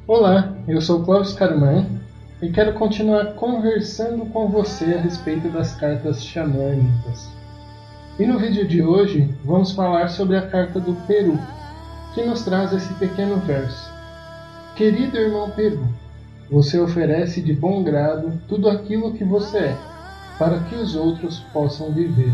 Olá, eu sou Cláudio Carmãe e quero continuar conversando com você a respeito das cartas xamânicas. E no vídeo de hoje vamos falar sobre a carta do Peru, que nos traz esse pequeno verso. Querido irmão Peru, você oferece de bom grado tudo aquilo que você é, para que os outros possam viver.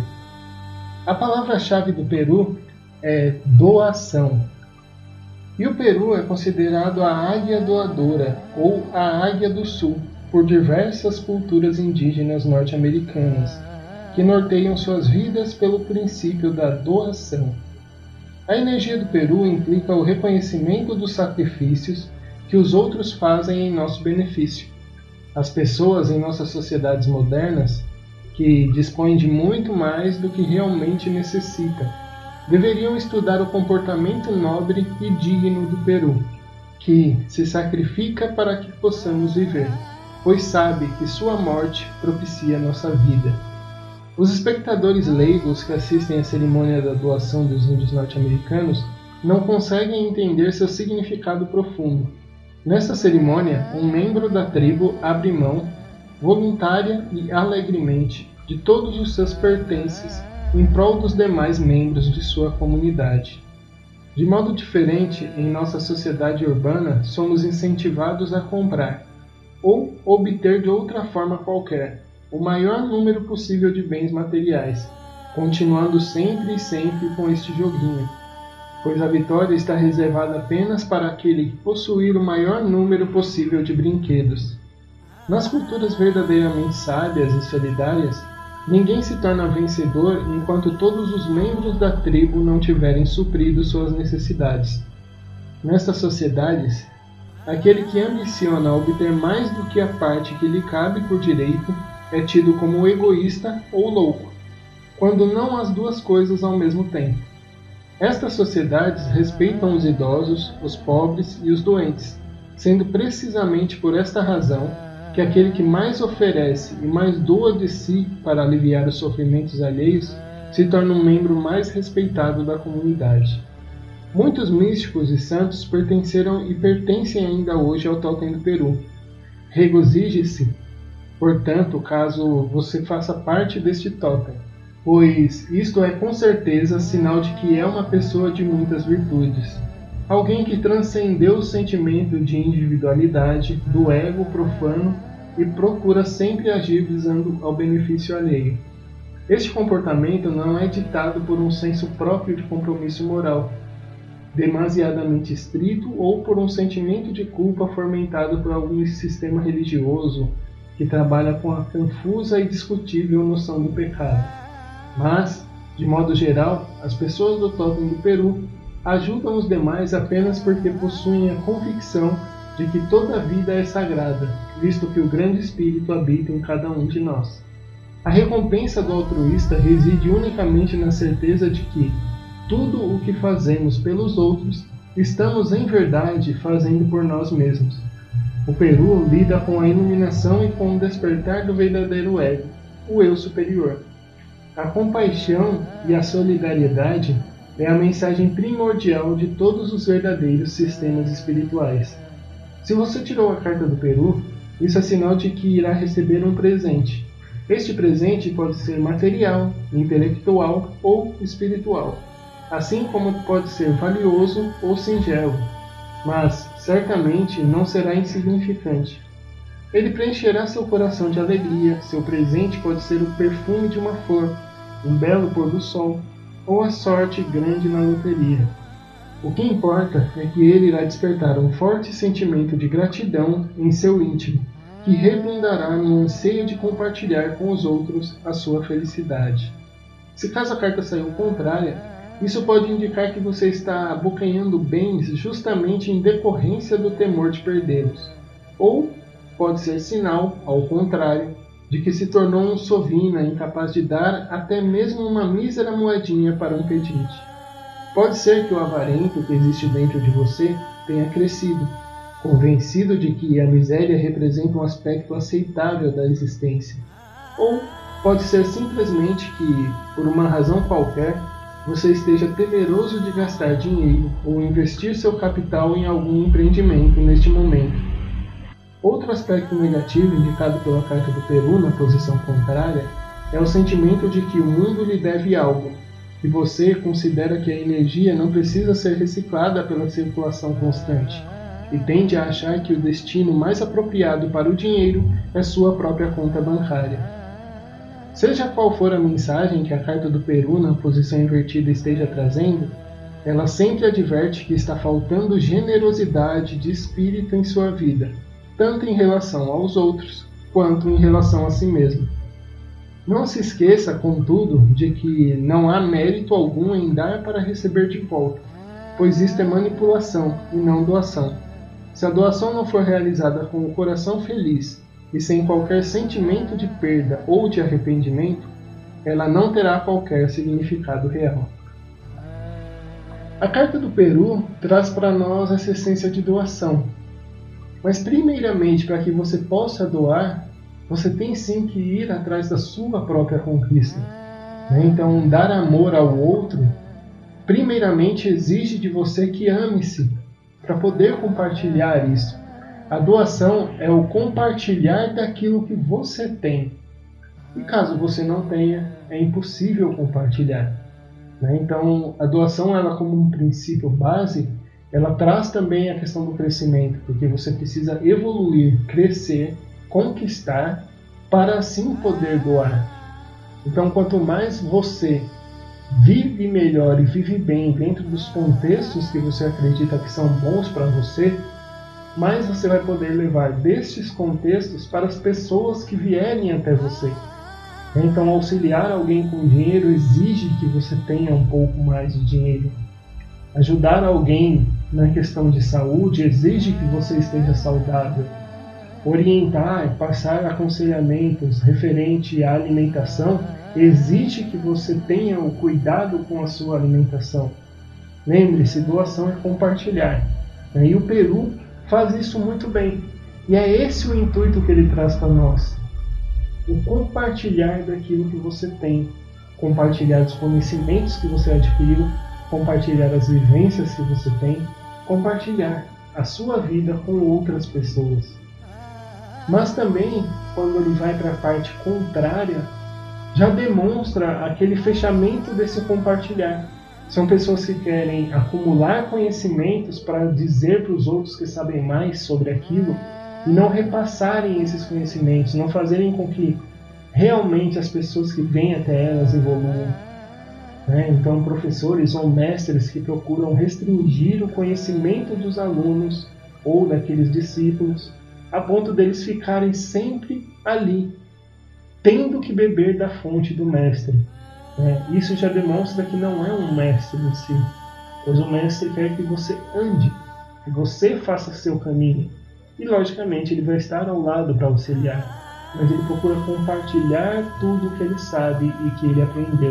A palavra-chave do Peru é doação. E o Peru é considerado a águia doadora, ou a águia do sul, por diversas culturas indígenas norte-americanas, que norteiam suas vidas pelo princípio da doação. A energia do Peru implica o reconhecimento dos sacrifícios que os outros fazem em nosso benefício. As pessoas em nossas sociedades modernas, que dispõem de muito mais do que realmente necessitam, deveriam estudar o comportamento nobre e digno do Peru, que se sacrifica para que possamos viver, pois sabe que sua morte propicia nossa vida. Os espectadores leigos que assistem à cerimônia da doação dos índios norte-americanos não conseguem entender seu significado profundo. Nesta cerimônia, um membro da tribo abre mão, voluntária e alegremente, de todos os seus pertences em prol dos demais membros de sua comunidade. De modo diferente, em nossa sociedade urbana, somos incentivados a comprar, ou obter de outra forma qualquer, o maior número possível de bens materiais, continuando sempre e sempre com este joguinho, pois a vitória está reservada apenas para aquele que possuir o maior número possível de brinquedos. Nas culturas verdadeiramente sábias e solidárias, ninguém se torna vencedor enquanto todos os membros da tribo não tiverem suprido suas necessidades. Nestas sociedades, aquele que ambiciona obter mais do que a parte que lhe cabe por direito é tido como egoísta ou louco, quando não as duas coisas ao mesmo tempo. Estas sociedades respeitam os idosos, os pobres e os doentes, sendo precisamente por esta razão que aquele que mais oferece e mais doa de si para aliviar os sofrimentos alheios se torna um membro mais respeitado da comunidade. Muitos místicos e santos pertenceram e pertencem ainda hoje ao Totem do Peru. Regozije-se, portanto, caso você faça parte deste Totem, pois isto é com certeza sinal de que é uma pessoa de muitas virtudes. Alguém que transcendeu o sentimento de individualidade, do ego profano e procura sempre agir visando ao benefício alheio. Este comportamento não é ditado por um senso próprio de compromisso moral, demasiadamente estrito ou por um sentimento de culpa fomentado por algum sistema religioso que trabalha com a confusa e discutível noção do pecado. Mas, de modo geral, as pessoas do Totem do Peru ajudam os demais apenas porque possuem a convicção de que toda vida é sagrada, visto que o grande Espírito habita em cada um de nós. A recompensa do altruísta reside unicamente na certeza de que tudo o que fazemos pelos outros, estamos em verdade fazendo por nós mesmos. O Peru lida com a iluminação e com o despertar do verdadeiro ego, o eu superior. A compaixão e a solidariedade é a mensagem primordial de todos os verdadeiros sistemas espirituais. Se você tirou a carta do Peru, isso é sinal de que irá receber um presente. Este presente pode ser material, intelectual ou espiritual, assim como pode ser valioso ou singelo, mas certamente não será insignificante. Ele preencherá seu coração de alegria. Seu presente pode ser o perfume de uma flor, um belo pôr do sol, ou a sorte grande na loteria. O que importa é que ele irá despertar um forte sentimento de gratidão em seu íntimo, que reblindará no anseio de compartilhar com os outros a sua felicidade. Se caso a carta saiu contrária, isso pode indicar que você está abocanhando bens justamente em decorrência do temor de perdê-los, ou pode ser sinal, ao contrário, de que se tornou um sovina incapaz de dar até mesmo uma mísera moedinha para um pedinte. Pode ser que o avarento que existe dentro de você tenha crescido, convencido de que a miséria representa um aspecto aceitável da existência. Ou pode ser simplesmente que, por uma razão qualquer, você esteja temeroso de gastar dinheiro ou investir seu capital em algum empreendimento neste momento. Outro aspecto negativo indicado pela carta do Peru na posição contrária é o sentimento de que o mundo lhe deve algo, e você considera que a energia não precisa ser reciclada pela circulação constante, e tende a achar que o destino mais apropriado para o dinheiro é sua própria conta bancária. Seja qual for a mensagem que a carta do Peru na posição invertida esteja trazendo, ela sempre adverte que está faltando generosidade de espírito em sua vida, tanto em relação aos outros, quanto em relação a si mesmo. Não se esqueça, contudo, de que não há mérito algum em dar para receber de volta, pois isto é manipulação e não doação. Se a doação não for realizada com o coração feliz e sem qualquer sentimento de perda ou de arrependimento, ela não terá qualquer significado real. A carta do Peru traz para nós essa essência de doação. Mas primeiramente, para que você possa doar, você tem sim que ir atrás da sua própria conquista. Então, dar amor ao outro, primeiramente exige de você que ame-se, para poder compartilhar isso. A doação é o compartilhar daquilo que você tem. E caso você não tenha, é impossível compartilhar. Então, a doação, ela como um princípio base, ela traz também a questão do crescimento, porque você precisa evoluir, crescer, conquistar, para assim poder doar. Então, quanto mais você vive melhor e vive bem dentro dos contextos que você acredita que são bons para você, mais você vai poder levar destes contextos para as pessoas que vierem até você. Então, auxiliar alguém com dinheiro exige que você tenha um pouco mais de dinheiro. Ajudar alguém na questão de saúde exige que você esteja saudável. Orientar, passar aconselhamentos referente à alimentação exige que você tenha o cuidado com a sua alimentação. Lembre-se, doação é compartilhar. E o Peru faz isso muito bem. E é esse o intuito que ele traz para nós. O compartilhar daquilo que você tem. Compartilhar os conhecimentos que você adquiriu. Compartilhar as vivências que você tem. Compartilhar a sua vida com outras pessoas. Mas também, quando ele vai para a parte contrária, já demonstra aquele fechamento desse compartilhar. São pessoas que querem acumular conhecimentos para dizer para os outros que sabem mais sobre aquilo e não repassarem esses conhecimentos, não fazerem com que realmente as pessoas que vêm até elas evoluam. Então, professores ou mestres que procuram restringir o conhecimento dos alunos ou daqueles discípulos, a ponto deles ficarem sempre ali, tendo que beber da fonte do mestre. Isso já demonstra que não é um mestre em si, pois o mestre quer que você ande, que você faça seu caminho. E logicamente ele vai estar ao lado para auxiliar, mas ele procura compartilhar tudo o que ele sabe e que ele aprendeu.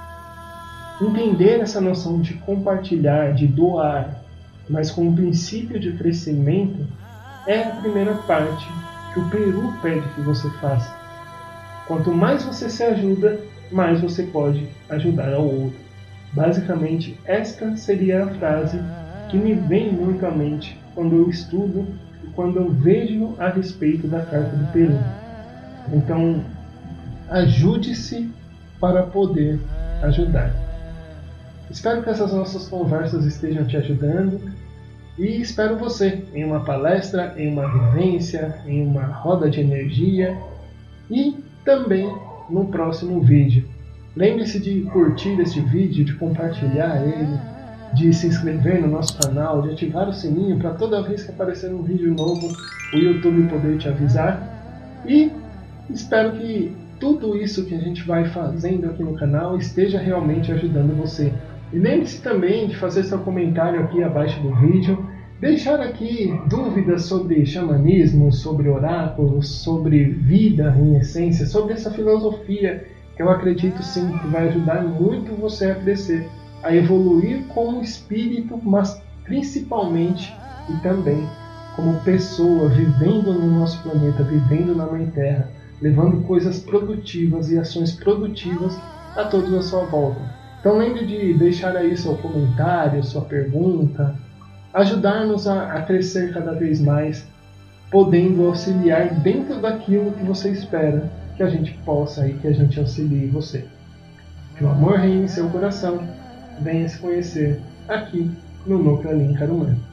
Entender essa noção de compartilhar, de doar, mas com um princípio de crescimento, é a primeira parte que o Peru pede que você faça. Quanto mais você se ajuda, mais você pode ajudar ao outro. Basicamente, esta seria a frase que me vem muito à mente quando eu estudo e quando eu vejo a respeito da carta do Peru. Então, ajude-se para poder ajudar. Espero que essas nossas conversas estejam te ajudando e espero você em uma palestra, em uma vivência, em uma roda de energia e também no próximo vídeo. Lembre-se de curtir este vídeo, de compartilhar ele, de se inscrever no nosso canal, de ativar o sininho para toda vez que aparecer um vídeo novo, o YouTube poder te avisar. E espero que tudo isso que a gente vai fazendo aqui no canal esteja realmente ajudando você. E lembre-se também de fazer seu comentário aqui abaixo do vídeo, deixar aqui dúvidas sobre xamanismo, sobre oráculos, sobre vida em essência, sobre essa filosofia que eu acredito sim que vai ajudar muito você a crescer, a evoluir como espírito, mas principalmente e também como pessoa, vivendo no nosso planeta, vivendo na Mãe Terra, levando coisas produtivas e ações produtivas a todos à sua volta. Então lembre de deixar aí seu comentário, sua pergunta, ajudar-nos a crescer cada vez mais, podendo auxiliar dentro daquilo que você espera que a gente possa e que a gente auxilie você. Que o amor reine em seu coração, venha se conhecer aqui no Núcleo Alencar Humano.